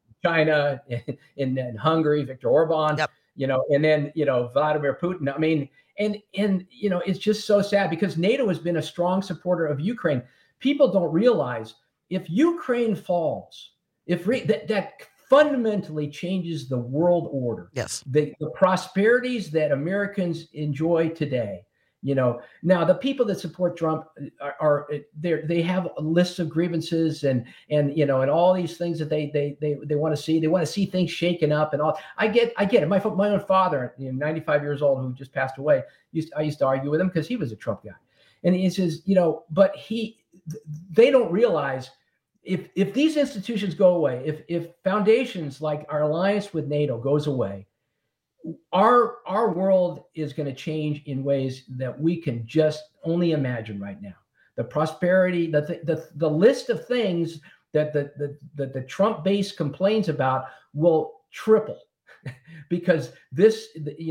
in Hungary, Viktor Orban, yep. And then, Vladimir Putin. I mean, and it's just so sad, because NATO has been a strong supporter of Ukraine. People don't realize, if Ukraine falls, that fundamentally changes the world order. Yes. The prosperities that Americans enjoy today. Now the people that support Trump they have lists of grievances and all these things that they want to see. They want to see things shaken up and all. I get it. My own father, 95 years old, who just passed away, I used to argue with him because he was a Trump guy, and he says, but they don't realize, if these institutions go away, if foundations like our alliance with NATO goes away, our world is going to change in ways that we can just only imagine right now. The prosperity, the list of things that the Trump base complains about will triple, because there's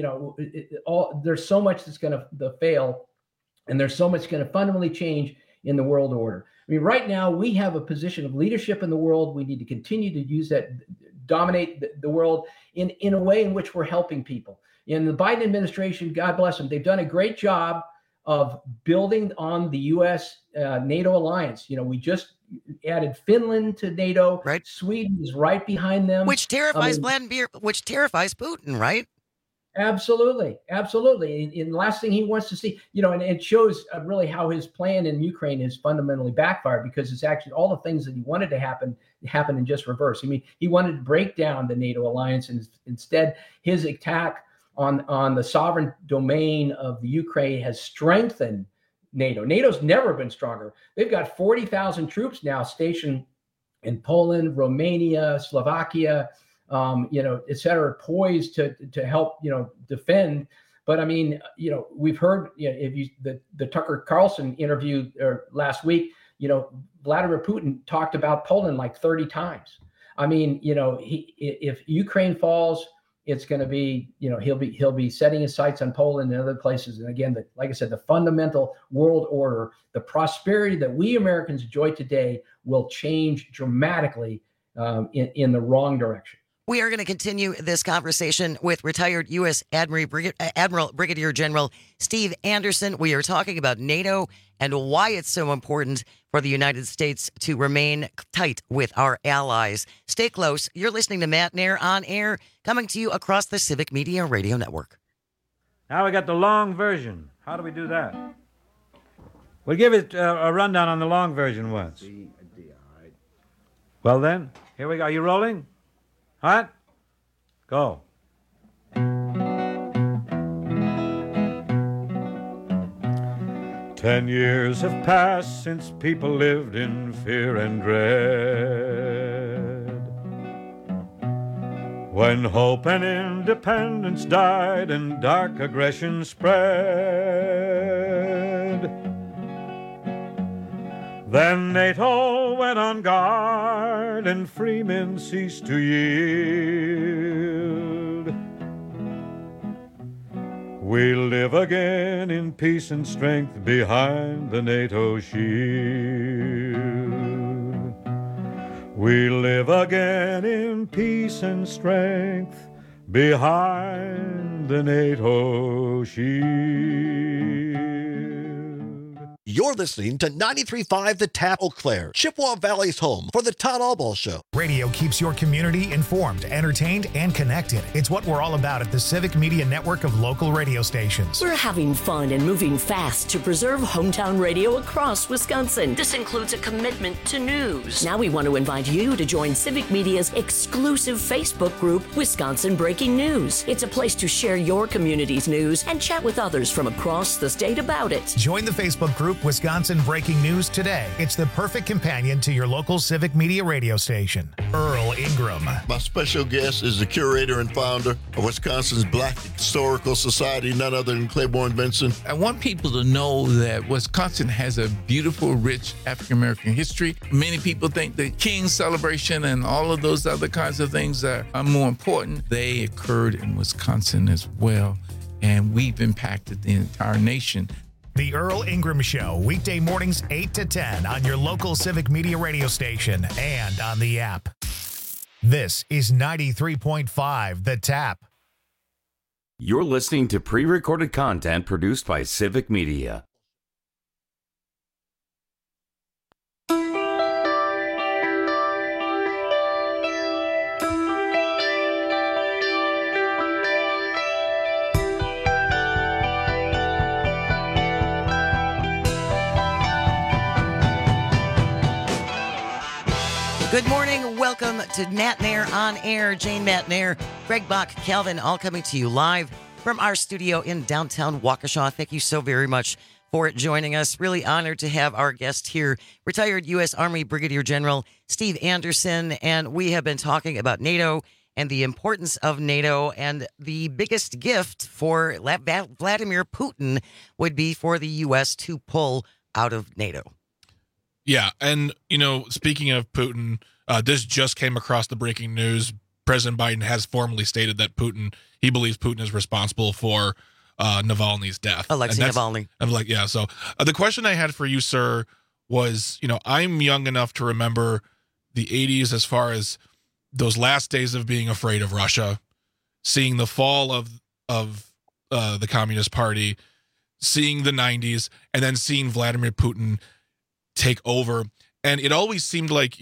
so much that's going to fail, and there's so much going to fundamentally change in the world order. I mean, right now we have a position of leadership in the world. We need to continue to use that, dominate the world in a way in which we're helping people. In the Biden administration, God bless them, they've done a great job of building on the U.S. NATO alliance. We just added Finland to NATO. Right. Sweden is right behind them, which terrifies which terrifies Putin, right? Absolutely. And the last thing he wants to see, and it shows really how his plan in Ukraine is fundamentally backfired, because it's actually all the things that he wanted to happen in just reverse. I mean, he wanted to break down the NATO alliance, and instead his attack on the sovereign domain of the Ukraine has strengthened NATO. NATO's never been stronger. They've got 40,000 troops now stationed in Poland, Romania, Slovakia, et cetera, poised to help, defend. But I mean, we've heard, the Tucker Carlson interview last week, Vladimir Putin talked about Poland like 30 times. I mean, if Ukraine falls, it's going to be, he'll be setting his sights on Poland and other places. And again, like I said, the fundamental world order, the prosperity that we Americans enjoy today will change dramatically in the wrong direction. We are going to continue this conversation with retired U.S. Admiral Brigadier General Steve Anderson. We are talking about NATO and why it's so important for the United States to remain tight with our allies. Stay close. You're listening to Matt Nair on air, coming to you across the Civic Media Radio Network. Now we got the long version. How do we do that? We'll give it a rundown on the long version once. C, D, all right. Well then, here we go. Are you rolling? Hot? Go. 10 years have passed since people lived in fear and dread. When hope and independence died and dark aggression spread. Then NATO went on guard and free men ceased to yield. We live again in peace and strength behind the NATO shield. We live again in peace and strength behind the NATO shield. You're listening to 93.5 The Tap Eau Claire, Chippewa Valley's home for the Todd Albaugh Show. Radio keeps your community informed, entertained, and connected. It's what we're all about at the Civic Media Network of local radio stations. We're having fun and moving fast to preserve hometown radio across Wisconsin. This includes a commitment to news. Now we want to invite you to join Civic Media's exclusive Facebook group, Wisconsin Breaking News. It's a place to share your community's news and chat with others from across the state about it. Join the Facebook group Wisconsin Breaking News today. It's the perfect companion to your local Civic Media radio station. Earl Ingram. My special guest is the curator and founder of Wisconsin's Black Historical Society, none other than Claiborne Vincent. I want people to know that Wisconsin has a beautiful, rich African-American history. Many people think the King's celebration and all of those other kinds of things are more important. They occurred in Wisconsin as well, and we've impacted the entire nation. The Earl Ingram Show, weekday mornings 8 to 10 on your local Civic Media radio station and on the app. This is 93.5 The Tap. You're listening to pre-recorded content produced by Civic Media. Good morning. Welcome to Matt Nair on Air. Jane Matt Nair, Greg Bach, Calvin, all coming to you live from our studio in downtown Waukesha. Thank you so very much for joining us. Really honored to have our guest here, retired U.S. Army Brigadier General Steve Anderson. And we have been talking about NATO and the importance of NATO. And the biggest gift for Vladimir Putin would be for the U.S. to pull out of NATO. Yeah, and, speaking of Putin, this just came across the breaking news. President Biden has formally stated that he believes Putin is responsible for Navalny's death. Alexei Navalny. I'm like, yeah, so the question I had for you, sir, was, I'm young enough to remember the 80s as far as those last days of being afraid of Russia, seeing the fall of the Communist Party, seeing the 90s, and then seeing Vladimir Putin take over. And it always seemed like,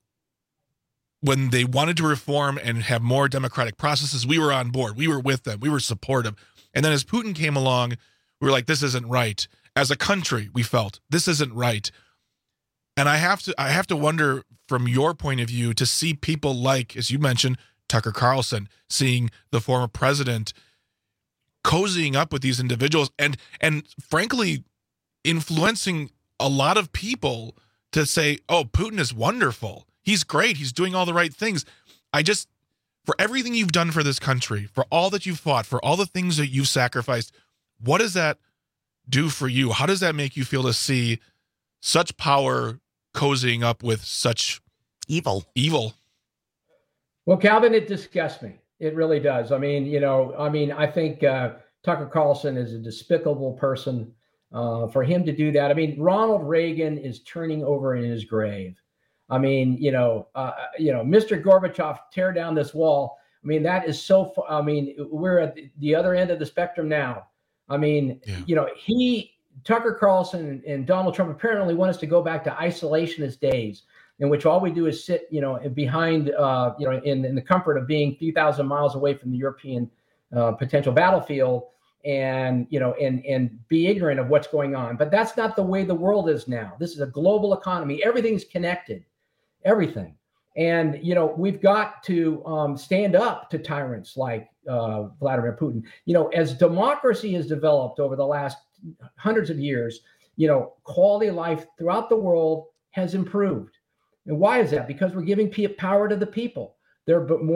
when they wanted to reform and have more democratic processes, we were on board. We were with them. We were supportive. And then as Putin came along, we were like, this isn't right. As a country, we felt this isn't right. And I have to wonder, from your point of view, to see people like, as you mentioned, Tucker Carlson, seeing the former president cozying up with these individuals and frankly influencing a lot of people to say, oh, Putin is wonderful. He's great. He's doing all the right things. For everything you've done for this country, for all that you've fought, for all the things that you've sacrificed, what does that do for you? How does that make you feel to see such power cozying up with such evil? Well, Calvin, it disgusts me. It really does. I think Tucker Carlson is a despicable person. For him to do that, Ronald Reagan is turning over in his grave. Mr. Gorbachev, tear down this wall. That is so. We're at the other end of the spectrum now. Tucker Carlson and Donald Trump apparently want us to go back to isolationist days, in which all we do is sit, behind, in the comfort of being a few thousand miles away from the European potential battlefield. And be ignorant of what's going on. But that's not the way the world is now. This is a global economy. Everything's connected, everything. And, we've got to stand up to tyrants like Vladimir Putin. As democracy has developed over the last hundreds of years, quality of life throughout the world has improved. And why is that? Because we're giving power to the people. They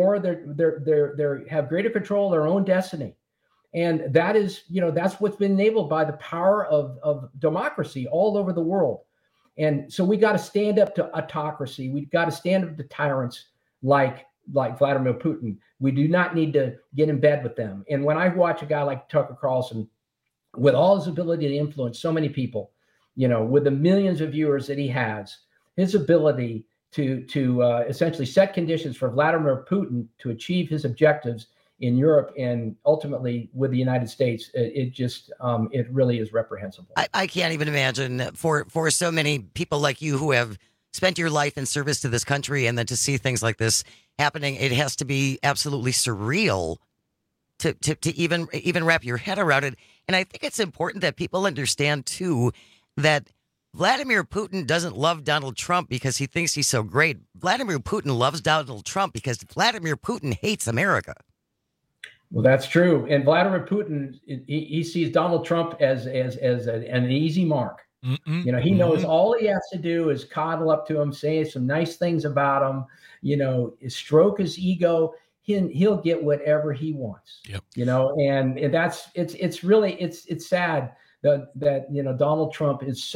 have greater control of their own destiny. And that is, that's what's been enabled by the power of democracy all over the world. And so we got to stand up to autocracy. We've got to stand up to tyrants like Vladimir Putin. We do not need to get in bed with them. And when I watch a guy like Tucker Carlson, with all his ability to influence so many people, with the millions of viewers that he has, his ability to essentially set conditions for Vladimir Putin to achieve his objectives in Europe and ultimately with the United States, it really is reprehensible. I can't even imagine for so many people like you who have spent your life in service to this country, and then to see things like this happening, it has to be absolutely surreal to even wrap your head around it. And I think it's important that people understand too that Vladimir Putin doesn't love Donald Trump because he thinks he's so great. Vladimir Putin loves Donald Trump because Vladimir Putin hates America. Well, that's true. And Vladimir Putin, he sees Donald Trump as an easy mark. You know, he knows all he has to do is coddle up to him, say some nice things about him, you know, stroke his ego. He'll get whatever he wants. Yep. You know, and it's sad that you know, Donald Trump is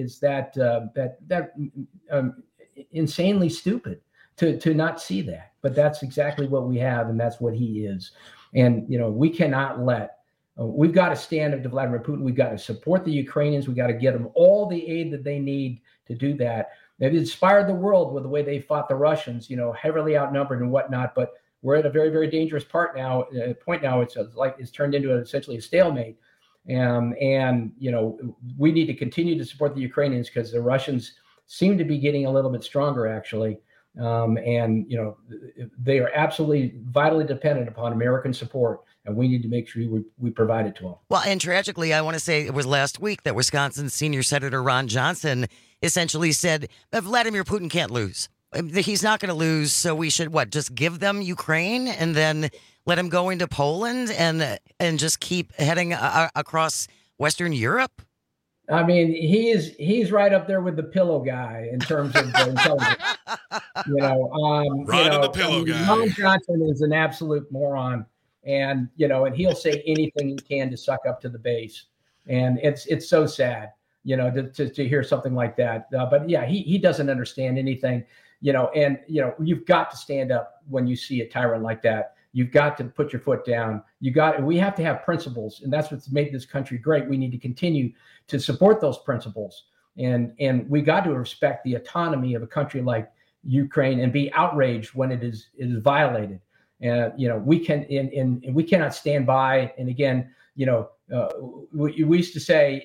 insanely stupid to not see that. But that's exactly what we have, and that's what he is. And, you know, we cannot we've got to stand up to Vladimir Putin. We've got to support the Ukrainians. We've got to get them all the aid that they need to do that. They've inspired the world with the way they fought the Russians, you know, heavily outnumbered and whatnot. But we're at a very, very dangerous point now. It's turned into essentially a stalemate. And, you know, we need to continue to support the Ukrainians because the Russians seem to be getting a little bit stronger, actually. And, you know, they are absolutely vitally dependent upon American support, and we need to make sure we provide it to them. Well, and tragically, I want to say it was last week that Wisconsin's senior Senator Ron Johnson essentially said Vladimir Putin can't lose. He's not going to lose. So we should, just give them Ukraine and then let him go into Poland and just keep heading across Western Europe? I mean, he's right up there with the pillow guy in terms of intelligence. You know, the pillow guy. Ron Johnson is an absolute moron, and you know, and he'll say anything he can to suck up to the base, and it's so sad, you know, to hear something like that. But yeah, he doesn't understand anything, you know, and you know, you've got to stand up when you see a tyrant like that. You've got to put your foot down. We have to have principles, and that's what's made this country great. We need to continue to support those principles, and we got to respect the autonomy of a country like Ukraine and be outraged when it is violated. And you know, we cannot stand by. And again, you know, we used to say,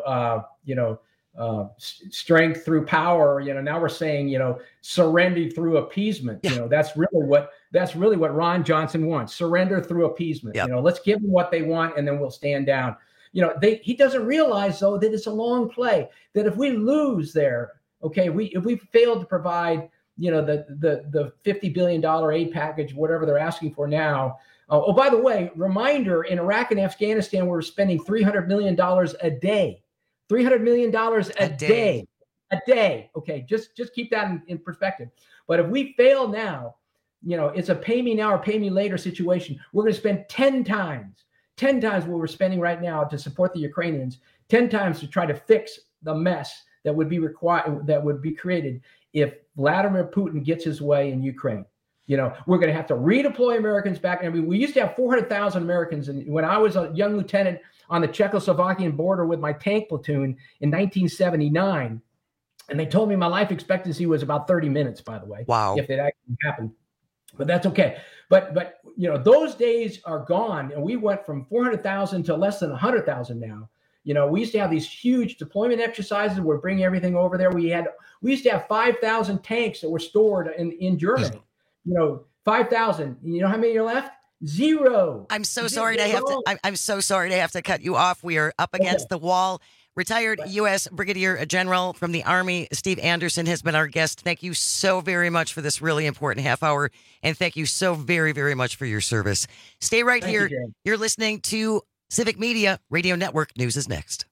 strength through power. You know, now we're saying, you know, surrender through appeasement. You know, that's really what Ron Johnson wants: surrender through appeasement. You know, let's give them what they want, and then we'll stand down. You know, he doesn't realize though that it's a long play. That if we lose there, okay, if we fail to provide, you know, the $50 billion aid package, whatever they're asking for now. Oh, by the way, reminder: in Iraq and Afghanistan, we're spending $300 million a day. $300 million a day. A day. Okay, just keep that in perspective. But if we fail now, you know, it's a pay me now or pay me later situation. We're going to spend 10 times what we're spending right now to support the Ukrainians, 10 times to try to fix the mess that would be created if Vladimir Putin gets his way in Ukraine. You know, we're going to have to redeploy Americans back. I mean, we used to have 400,000 Americans. And when I was a young lieutenant on the Czechoslovakian border with my tank platoon in 1979, and they told me my life expectancy was about 30 minutes, by the way. Wow. If it actually happened. But that's okay. But you know, those days are gone, and we went from 400,000 to less than 100,000 now. You know, we used to have these huge deployment exercises. We're bringing everything over there. We used to have 5,000 tanks that were stored in Germany. You know, 5,000. You know how many are left? Zero. I'm so sorry I'm so sorry to have to cut you off. We are up against the wall. Retired U.S. Brigadier General from the Army, Steve Anderson, has been our guest. Thank you so very much for this really important half hour. And thank you so very, very much for your service. Stay right here. You're listening to Civic Media Radio Network. News is next.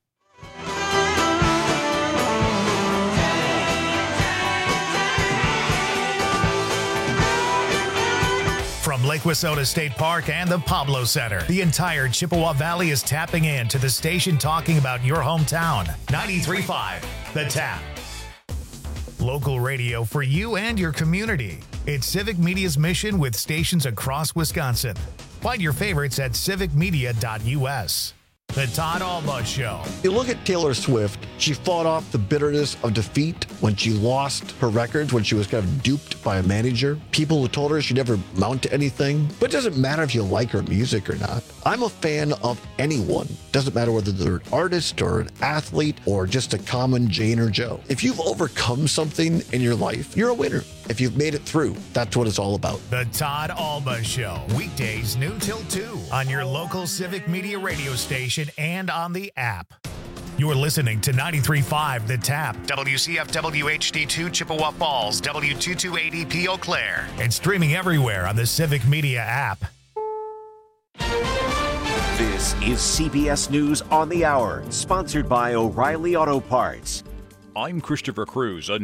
From Lake Wissota State Park and the Pablo Center, the entire Chippewa Valley is tapping in to the station talking about your hometown. 93.5 The Tap. Local radio for you and your community. It's Civic Media's mission with stations across Wisconsin. Find your favorites at civicmedia.us. The Todd Alba Show. You look at Taylor Swift, she fought off the bitterness of defeat when she lost her records, when she was kind of duped by a manager. People who told her she'd never amount to anything. But it doesn't matter if you like her music or not. I'm a fan of anyone. Doesn't matter whether they're an artist or an athlete or just a common Jane or Joe. If you've overcome something in your life, you're a winner. If you've made it through, that's what it's all about. The Todd Alba Show. Weekdays noon till 2 on your local Civic Media radio station and on the app. You're listening to 93.5 The Tap, WCFW HD2 Chippewa Falls, W228EP Eau Claire, and streaming everywhere on the Civic Media app. This is CBS News on the Hour, sponsored by O'Reilly Auto Parts. I'm Christopher Cruz.